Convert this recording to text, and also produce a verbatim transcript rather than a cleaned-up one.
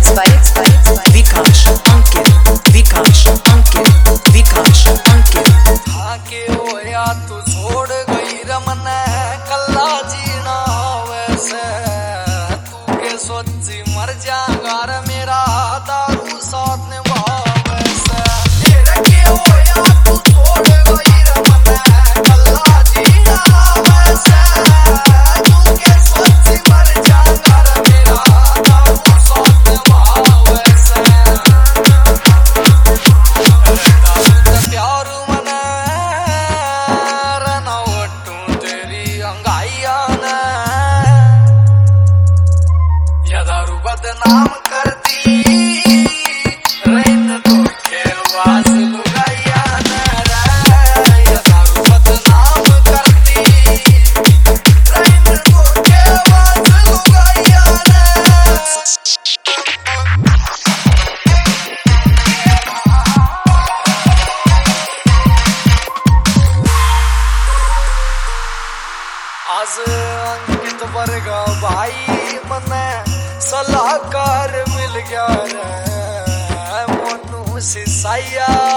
mixed by Vikash Ankit, Vikash Ankit, Vikash Ankit. आके होया तू छोड़ गई रमने कल्ला जीना वैसे तू के सोची मर जाएगा रे मेरा दारू साथ निभा वैसे तेरे के होया तू छोड़ गई रमने कल्ला जीना वैसे तू के सोची मर जाएगा रे मेरा दारू साथ निभा वैसे प्यार मने बदनाम करती रैन तो खेलवास लुगाइया रे दारू बदनाम करती रैन तो खेलवास लुगाइया आज अंकित वर्गा भाई मने सलाहकार मिल गया रे मोनू सिसाइया।